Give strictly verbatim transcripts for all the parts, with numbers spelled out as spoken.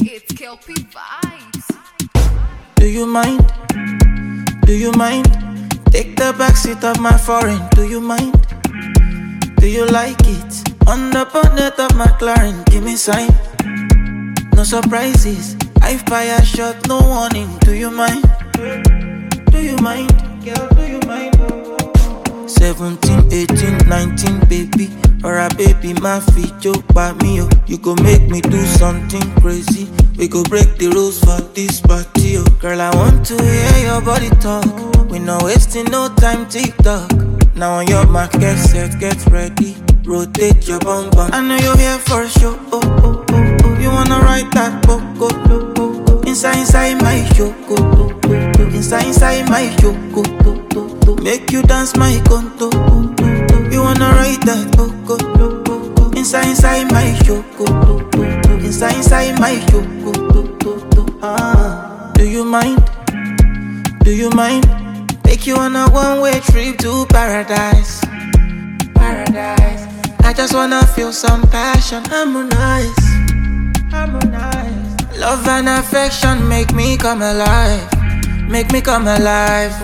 It's Kelpie Vibes. Do you mind? Do you mind? Take the backseat of my foreign. Do you mind? Do you like it? On the bonnet of my McLaren, give me sign. No surprises. I fire shot, no warning. Do you mind? Do you mind? Girl, do you mind? seventeen, eighteen, nineteen, baby. Or a baby, my feet joke by me, oh. You go make me do something crazy. We go break the rules for this party, oh. Girl, I want to hear your body talk. We not wasting no time, TikTok. Now on your mark, get set, get ready. Rotate your bum bum. I know you're here for a show, oh, oh, oh, oh. You wanna ride that boat, oh, oh, oh. Inside, inside my show, oh, oh, oh. Inside, inside my show, oh, oh, oh. Make you dance my conto, oh, oh, oh. You wanna ride that boat, oh, oh, oh. Inside, inside my show, oh, oh, oh. Inside, inside my show, oh, oh, oh. Ah, do you mind? Do you mind? Take you on a one-way trip to paradise. Paradise. I just wanna feel some passion. Harmonize. Harmonize. Love and affection make me come alive. Make me come alive.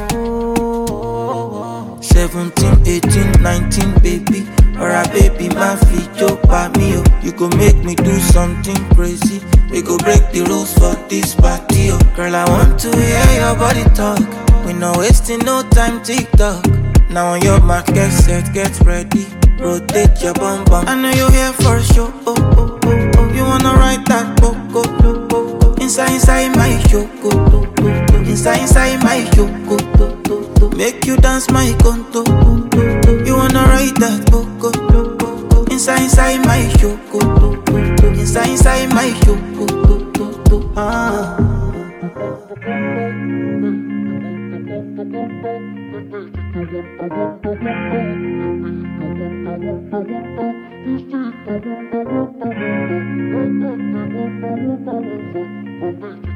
seventeen, eighteen, nineteen, baby. Or a baby, my feet joke by me, oh. You go make me do something crazy. We go break the rules for this party, oh. Girl, I want to hear your body talk. We not wasting no time, TikTok. Now on your mark, get set, get ready. Rotate your bum bum. I know you're here for a show, oh, oh, oh, oh. You wanna ride that boat, oh, oh, oh, oh. Inside, inside my show, oh, oh, oh, oh. Inside, inside my show, oh, oh, oh, oh. Make you dance my conto, oh, oh, oh. You wanna ride that boat, oh, oh, oh, oh. Inside, inside my show, oh, oh, oh, oh. Inside, inside my show, oh, oh, oh, oh. Ah. Thank you.